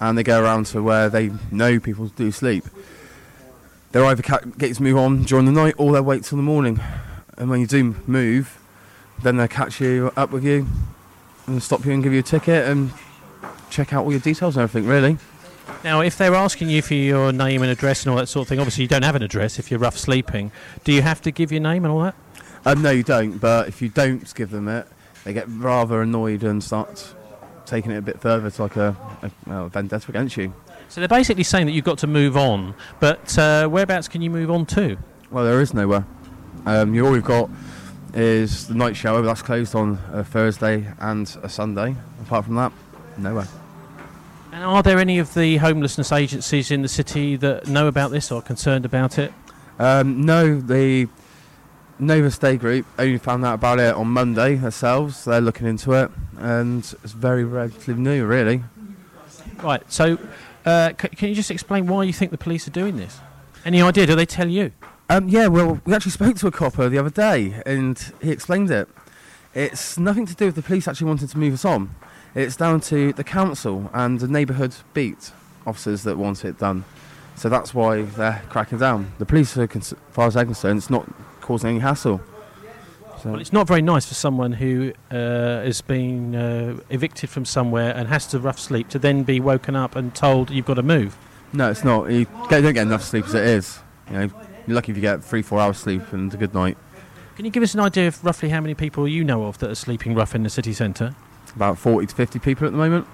and they go around to where they know people do sleep. They'll either ca- get you to move on during the night, or they'll wait till the morning. And when you do move, then they'll catch you up with you and stop you and give you a ticket and check out all your details and everything, really. Now, if they're asking you for your name and address and all that sort of thing, obviously you don't have an address if you're rough sleeping. Do you have to give your name and all that? Um, no, you don't, but if you don't give them it, they get rather annoyed and start taking it a bit further to like a, a, well, a vendetta against you. So they're basically saying that you've got to move on, but uh, whereabouts can you move on to? Well, there is nowhere. Um, you all we've got is the night shower, but that's closed on a Thursday and a Sunday. Apart from that, nowhere. And are there any of the homelessness agencies in the city that know about this or are concerned about it? Um, no, the Nova Stay Group only found out about it on Monday themselves. They're looking into it, and it's very relatively new, really. Right, so uh, c- can you just explain why you think the police are doing this? Any idea? Do they tell you? Um, yeah, well, we actually spoke to a copper the other day, and he explained it. It's nothing to do with the police actually wanting to move us on. It's down to the council and the neighbourhood beat officers that want it done. So that's why they're cracking down. The police, are, as far as they're concerned, it's not causing any hassle. So Well, it's not very nice for someone who uh, has been uh, evicted from somewhere and has to rough sleep to then be woken up and told you've got to move. no, it's not. You don't get enough sleep as it is. You know, you're lucky if you get three, four hours sleep and a good night. Can you give us an idea of roughly how many people you know of that are sleeping rough in the city centre? About forty to fifty people at the moment.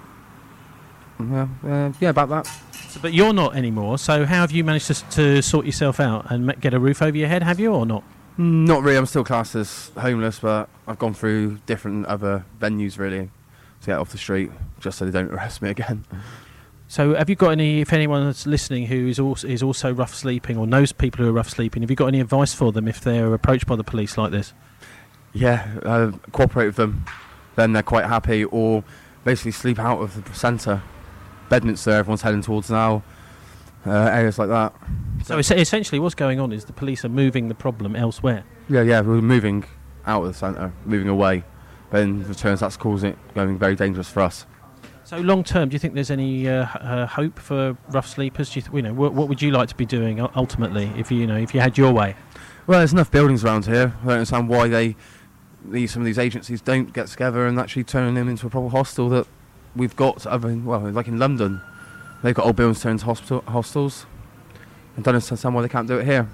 Yeah, uh, yeah, about that. So, but you're not anymore, so how have you managed to, to sort yourself out and ma- get a roof over your head, have you, or not? Mm, Not really. I'm still classed as homeless, but I've gone through different other venues really to get off the street, just so they don't arrest me again. So have you got any, if anyone that's listening who is also, is also rough sleeping or knows people who are rough sleeping, have you got any advice for them if they're approached by the police like this? Yeah, uh, cooperate with them, then they're quite happy, or basically sleep out of the centre. Bedminster, everyone's heading towards now, uh, areas like that. So es- essentially what's going on is the police are moving the problem elsewhere. Yeah, yeah, we're moving out of the centre, moving away, but in return that's causing it going very dangerous for us. So long term, do you think there's any uh, h- uh, hope for rough sleepers? Do you, th- you know, what, what would you like to be doing u- ultimately if you, you know, if you had your way? Well, there's enough buildings around here. I don't understand why they, these some of these agencies don't get together and actually turn them into a proper hostel that we've got. Other, well, like in London, they've got old buildings turned into hospital, hostels. I don't understand why they can't do it here.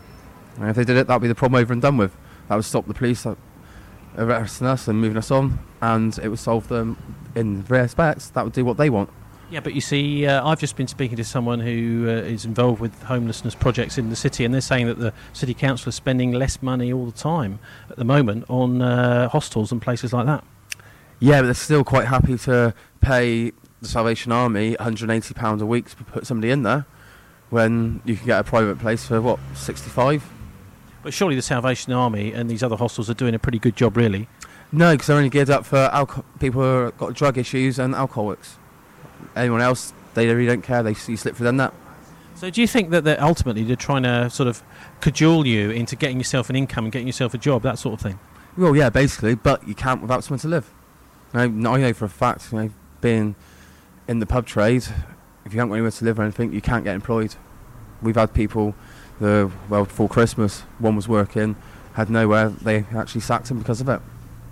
And if they did it, that'd be the problem over and done with. That would stop the police arresting us and moving us on, and it would solve them in respects. That would do what they want. Yeah, but you see, uh, I've just been speaking to someone who uh, is involved with homelessness projects in the city, and they're saying that the city council is spending less money all the time at the moment on uh, hostels and places like that. Yeah, but they're still quite happy to pay the Salvation Army one hundred eighty pounds a week to put somebody in there, when you can get a private place for, what, sixty-five? But surely the Salvation Army and these other hostels are doing a pretty good job, really. No, because they're only geared up for alco- people who have got drug issues and alcoholics. Anyone else, they really don't care. They you slip through their net. So do you think that they're ultimately they're trying to sort of cajole you into getting yourself an income and getting yourself a job, that sort of thing? Well, yeah, basically, but you can't without somewhere to live. You know, I know for a fact, you know, being in the pub trade, if you haven't got anywhere to live or anything, you can't get employed. We've had people, the well, before Christmas, one was working, had nowhere, they actually sacked him because of it.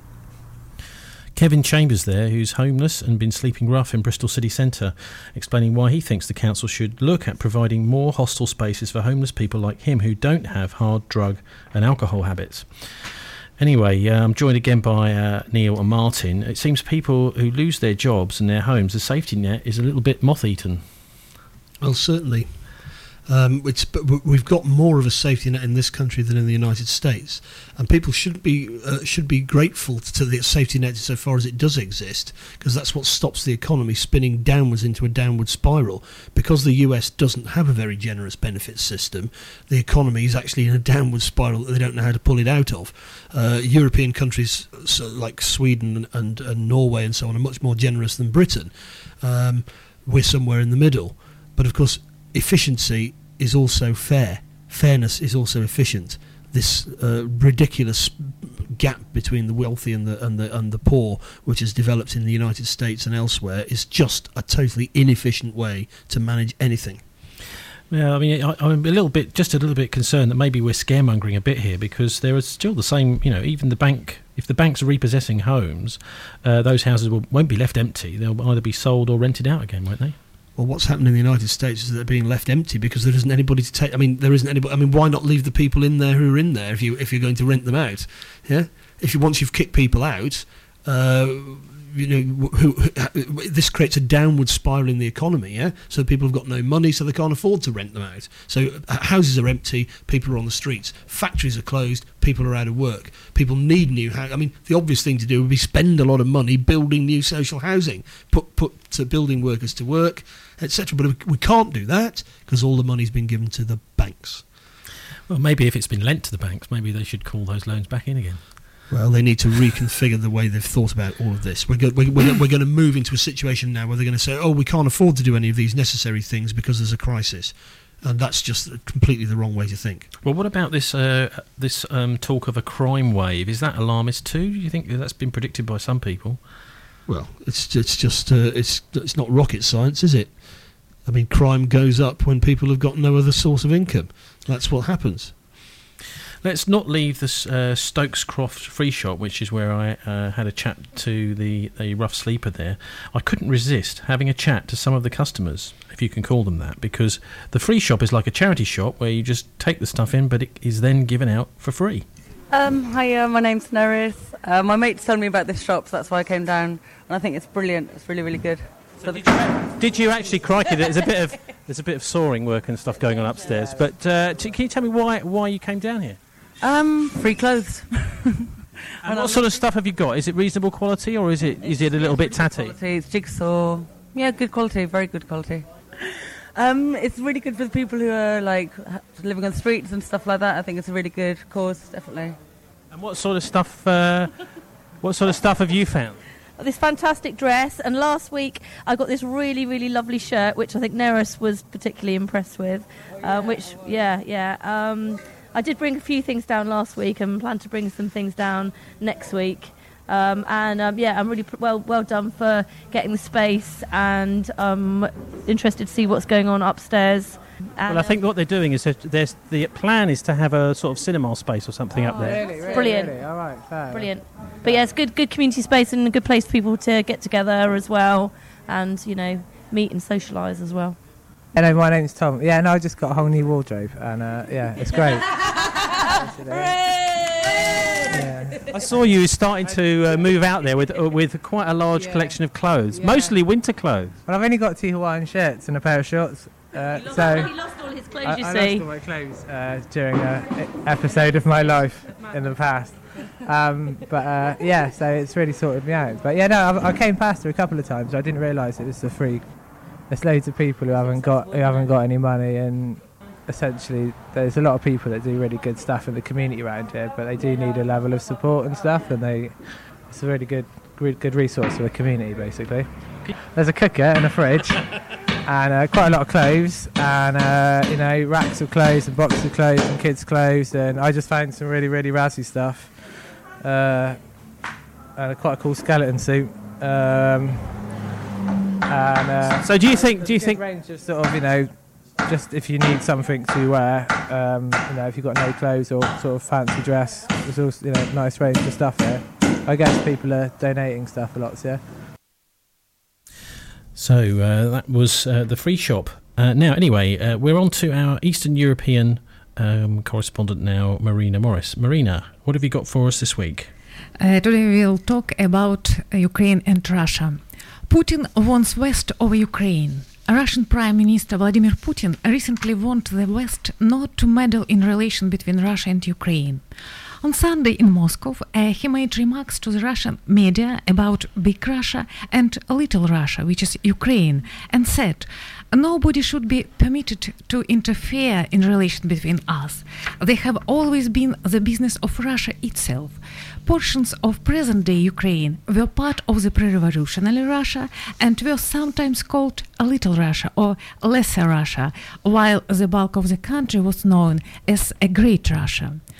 Kevin Chambers there, who's homeless and been sleeping rough in Bristol city centre, explaining why he thinks the council should look at providing more hostel spaces for homeless people like him who don't have hard drug and alcohol habits. Anyway, uh, I'm joined again by uh, Neil and Martin. It seems people who lose their jobs and their homes, the safety net is a little bit moth-eaten. Well, certainly. Um, it's, but w- we've got more of a safety net in this country than in the United States, and people should be uh, should be grateful to the safety net so far as it does exist, because that's what stops the economy spinning downwards into a downward spiral. Because the U S doesn't have a very generous benefits system, the economy is actually in a downward spiral that they don't know how to pull it out of. Uh, European countries so like Sweden and, and Norway and so on are much more generous than Britain. Um, we're somewhere in the middle, but of course efficiency is also fair. Fairness is also efficient. this uh, ridiculous gap between the wealthy and the and the and the poor, which has developed in the United States and elsewhere, is just a totally inefficient way to manage anything. Yeah, I mean, I, I'm a little bit, just a little bit concerned that maybe we're scaremongering a bit here, because there is still the same, you know, even the bank, if the banks are repossessing homes, uh, those houses will, won't be left empty. They'll either be sold or rented out again, won't they? Well, what's happened in the United States is that they're being left empty because there isn't anybody to take. I mean, there isn't anybody. I mean, why not leave the people in there who are in there if you if you're going to rent them out? Yeah, if you once you've kicked people out, uh, you know, who, who, this creates a downward spiral in the economy. Yeah, so people have got no money, so they can't afford to rent them out. So uh, houses are empty, people are on the streets, factories are closed, people are out of work. People need new housing. I mean, the obvious thing to do would be spend a lot of money building new social housing, put put uh, building workers to work, et cetera. But we can't do that because all the money's been given to the banks. Well, maybe if it's been lent to the banks, maybe they should call those loans back in again. Well, they need to reconfigure the way they've thought about all of this. We're, go- we're, we're, we're going to move into a situation now where they're going to say, oh, we can't afford to do any of these necessary things because there's a crisis. And that's just completely the wrong way to think. Well, what about this uh, this um, talk of a crime wave? Is that alarmist too? Do you think that's been predicted by some people? Well, it's it's just uh, it's it's not rocket science, is it? I mean, crime goes up when people have got no other source of income. That's what happens. Let's not leave the uh, Stokes Croft Free Shop, which is where I uh, had a chat to the, the rough sleeper there. I couldn't resist having a chat to some of the customers, if you can call them that, because the free shop is like a charity shop where you just take the stuff in, but it is then given out for free. Um, hi, uh, my name's Nerys. Uh, my mate's told me about this shop, so that's why I came down, and I think it's brilliant. It's really, really good. So did, you, did you actually, crikey, there's a bit of there's a bit of sawing work and stuff going on upstairs, yeah. But uh, t- can you tell me why why you came down here? Um, free clothes. And, and what sort of stuff have you got? Is it reasonable quality, or is it is it a little bit tatty? Quality, it's jigsaw. Yeah, good quality, very good quality. Um, it's really good for the people who are like living on the streets and stuff like that. I think it's a really good cause, definitely. And what sort of stuff? Uh, what sort of stuff have you found? This fantastic dress, and last week I got this really, really lovely shirt, which I think Nerys was particularly impressed with. Oh, yeah. Um, which, yeah, yeah. Um, I did bring a few things down last week and plan to bring some things down next week. Um, and um, yeah, I'm really pr- well well done for getting the space, and um, interested to see what's going on upstairs. And, well, I think what they're doing is there's the plan is to have a sort of cinema space or something oh, up there. Really, really, brilliant, really? All right, fair. Brilliant. But yeah, it's good, good community space and a good place for people to get together as well, and you know, meet and socialise as well. Hello, my name's Tom. Yeah, no, I just got a whole new wardrobe, and uh, yeah, it's great. Yeah. I saw you starting to uh, move out there with uh, with quite a large yeah. collection of clothes, yeah. mostly winter clothes. Well, I've only got two Hawaiian shirts and a pair of shorts. Uh, he, lost, so he lost all his clothes, I, you I see. lost all my clothes uh, during an episode of my life in the past. Um, but uh, yeah, so it's really sorted me out. But yeah, no, I, I came past her a couple of times. I didn't realise it was the free. There's loads of people who haven't got who haven't got any money, and essentially there's a lot of people that do really good stuff in the community around here, but they do need a level of support and stuff, and they it's a really good good resource for the community basically. There's a cooker and a fridge and uh, quite a lot of clothes, and uh, you know, racks of clothes and boxes of clothes and kids' clothes, and I just found some really really razzy stuff, uh, and a quite a cool skeleton suit. Um, And, uh, so do you think? Do you think? Range of sort of, you know, just if you need something to wear, um, you know, if you've got no clothes or sort of fancy dress, there's also, you know, nice range of stuff there. I guess people are donating stuff a lot, yeah. So uh, that was uh, the free shop. Uh, now, anyway, uh, we're on to our Eastern European um, correspondent now, Marina Morris. Marina, what have you got for us this week? Uh, today we'll talk about uh, Ukraine and Russia. Putin wants West over Ukraine. Russian Prime Minister Vladimir Putin recently warned the West not to meddle in relations between Russia and Ukraine. On Sunday in Moscow, uh, he made remarks to the Russian media about Big Russia and Little Russia, which is Ukraine, and said, "Nobody should be permitted to interfere in relations between us. They have always been the business of Russia itself. Portions of present-day Ukraine were part of the pre-revolutionary Russia and were sometimes called Little Russia or Lesser Russia, while the bulk of the country was known as a Great Russia."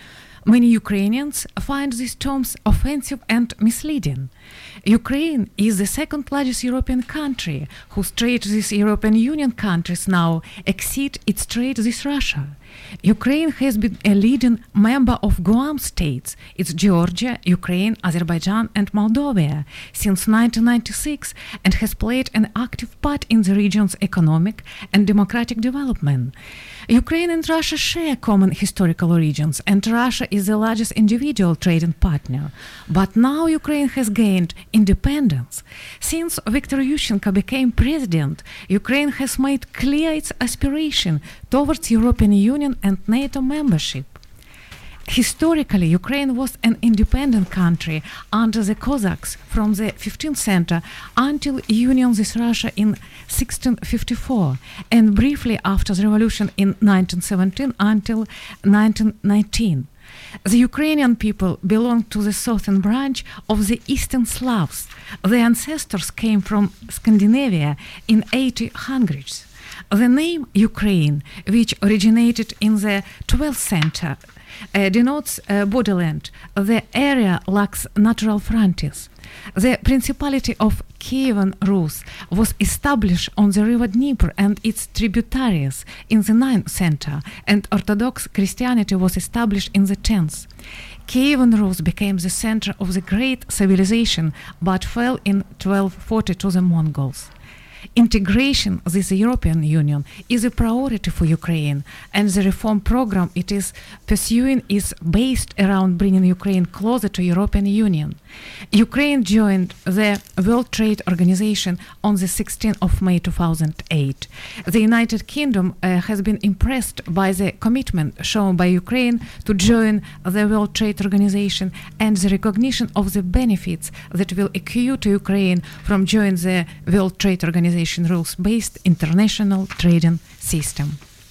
Many Ukrainians find these terms offensive and misleading. Ukraine is the second largest European country whose trade with European Union countries now exceed its trade with Russia. Ukraine has been a leading member of GUAM states, it's Georgia, Ukraine, Azerbaijan and Moldova, since nineteen ninety-six and has played an active part in the region's economic and democratic development. Ukraine and Russia share common historical origins, and Russia is the largest individual trading partner. But now Ukraine has gained independence. Since Viktor Yushchenko became president, Ukraine has made clear its aspiration towards European Union and NATO membership. Historically, Ukraine was an independent country under the Cossacks from the fifteenth century until union with Russia in sixteen fifty-four, and briefly after the revolution in nineteen seventeen until nineteen nineteen. The Ukrainian people belong to the southern branch of the Eastern Slavs. Their ancestors came from Scandinavia in eighteen hundreds. The name Ukraine, which originated in the twelfth century, Uh, denotes uh, borderland. The area lacks natural frontiers. The Principality of Kievan Rus was established on the river Dnieper and its tributaries in the ninth century, and Orthodox Christianity was established in the tenth. Kievan Rus became the center of the great civilization, but fell in twelve forty to the Mongols. Integration with the European Union is a priority for Ukraine, and the reform program it is pursuing is based around bringing Ukraine closer to European Union. Ukraine joined the World Trade Organization on the sixteenth of May two thousand eight. The United Kingdom uh, has been impressed by the commitment shown by Ukraine to join the World Trade Organization and the recognition of the benefits that will accrue to Ukraine from joining the World Trade Organization rules-based international trading system.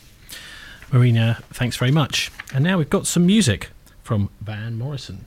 Marina, thanks very much. And now we've got some music from Van Morrison.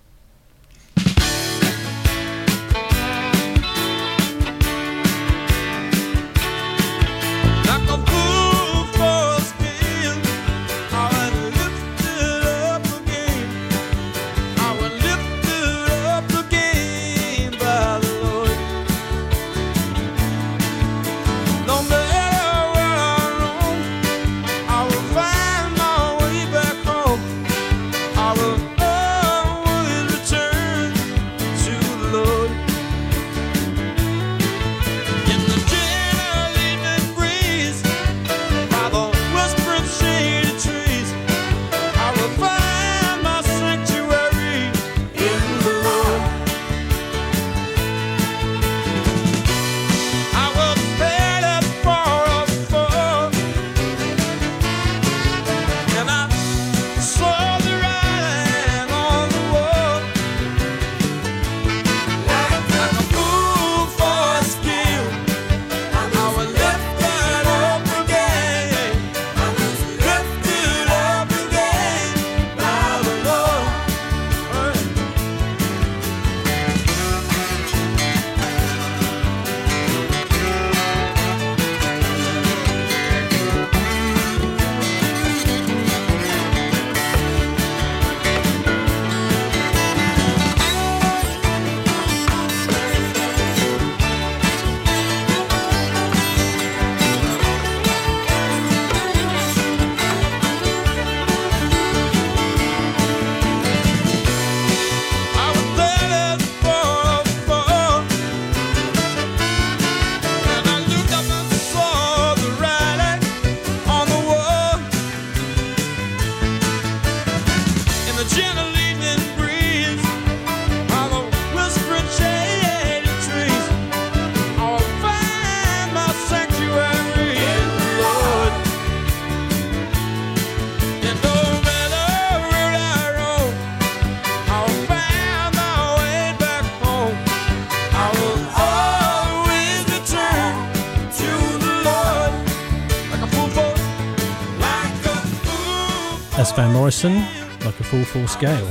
That's Van Morrison, like a full four scale.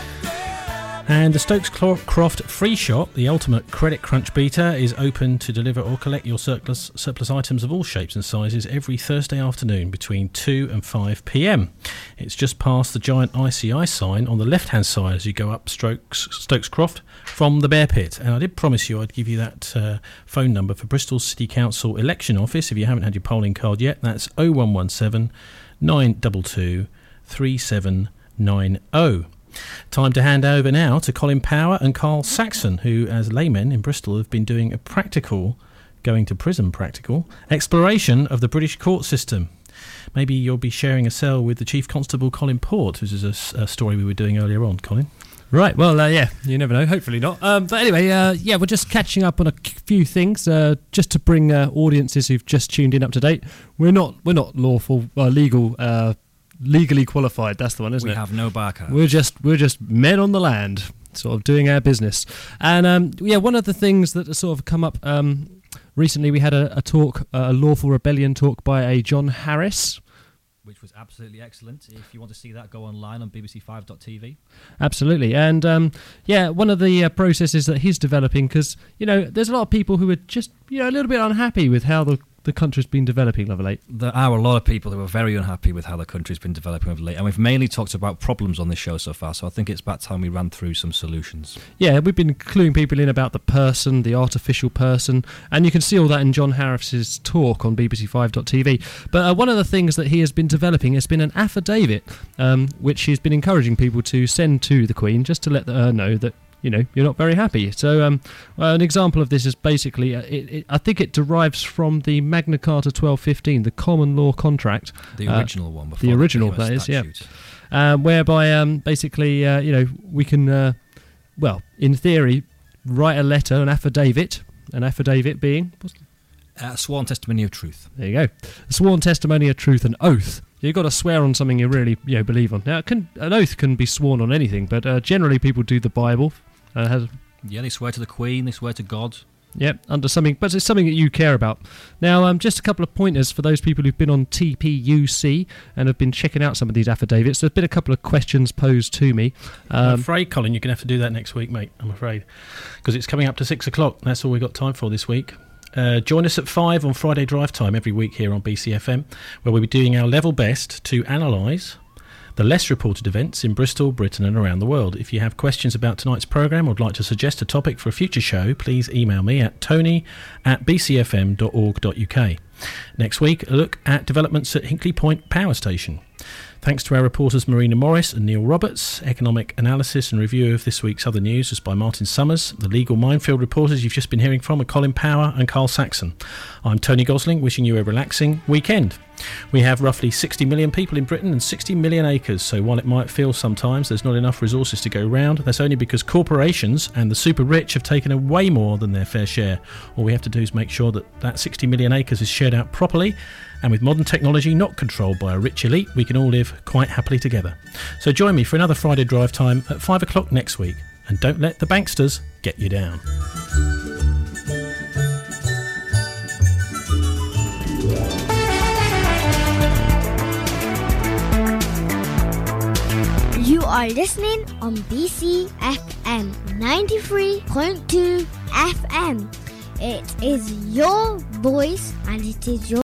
And the Stokes Croft Free Shop, the ultimate credit crunch beater, is open to deliver or collect your surplus surplus items of all shapes and sizes every Thursday afternoon between two and five p m. It's just past the giant I C I sign on the left-hand side as you go up Stokes, Stokes Croft from the Bear Pit. And I did promise you I'd give you that uh, phone number for Bristol City Council election office. If you haven't had your polling card yet, that's oh one one seven, nine two two, three seven nine oh. Time to hand over now to Colin Power and Carl Saxon, who, as laymen in Bristol, have been doing a practical, going to prison practical, exploration of the British court system. Maybe you'll be sharing a cell with the Chief Constable Colin Port, which is a, a story we were doing earlier on, Colin. Right, well, uh, yeah, you never know, hopefully not. Um, but anyway, uh, yeah, we're just catching up on a few things, uh, just to bring uh, audiences who've just tuned in up to date. We're not, we're not lawful, uh, legal uh legally qualified, that's the one, isn't we it? We have no bar cards. We're just we're just men on the land, sort of doing our business. And um, yeah, one of the things that has sort of come up um, recently, we had a, a talk, a lawful rebellion talk by a John Harris, which was absolutely excellent. If you want to see that, go online on b b c five dot t v. Absolutely. And um, yeah, one of the uh, processes that he's developing, because you know, there's a lot of people who are just you know a little bit unhappy with how the the country's been developing of late. There are a lot of people who are very unhappy with how the country's been developing of late, and we've mainly talked about problems on this show so far, so I think it's about time we ran through some solutions. Yeah, we've been cluing people in about the person, the artificial person, and you can see all that in John Harris's talk on b b c five dot t v. But uh, one of the things that he has been developing has been an affidavit, um, which he's been encouraging people to send to the Queen, just to let her know that you know, you're not very happy. So um, well, an example of this is basically, uh, it, it, I think it derives from the Magna Carta twelve fifteen, the common law contract. The original uh, one. Before the original, the that is, yeah. statute. Uh, whereby um, basically, uh, you know, we can, uh, well, in theory, write a letter, an affidavit, an affidavit being... A uh, sworn testimony of truth. There you go. A sworn testimony of truth, an oath. You've got to swear on something you really you know, believe on. Now, it can, an oath can be sworn on anything, but uh, generally people do the Bible. Uh, has, yeah, they swear to the Queen, they swear to God. Yep, under something, but it's something that you care about. Now, um, just a couple of pointers for those people who've been on T P U C and have been checking out some of these affidavits. There's been a couple of questions posed to me. Um, I'm afraid, Colin, you're going to have to do that next week, mate, I'm afraid. Because it's coming up to six o'clock. That's all we've got time for this week. Uh, join us at five on Friday Drive Time every week here on B C F M, where we'll be doing our level best to analyse the less reported events in Bristol, Britain and around the world. If you have questions about tonight's programme or would like to suggest a topic for a future show, please email me at tony at b c f m dot org dot u k. Next week, a look at developments at Hinkley Point Power Station. Thanks to our reporters Marina Morris and Neil Roberts. Economic analysis and review of this week's other news was by Martin Summers. The legal minefield reporters you've just been hearing from are Colin Power and Carl Saxon. I'm Tony Gosling, wishing you a relaxing weekend. We have roughly sixty million people in Britain and sixty million acres, so while it might feel sometimes there's not enough resources to go round, that's only because corporations and the super rich have taken away more than their fair share. All we have to do is make sure that that sixty million acres is shared out properly, and with modern technology not controlled by a rich elite, we can all live quite happily together. So join me for another Friday Drive Time at five o'clock next week, and don't let the banksters get you down. You are listening on B C F M ninety-three point two F M. It is your voice and it is your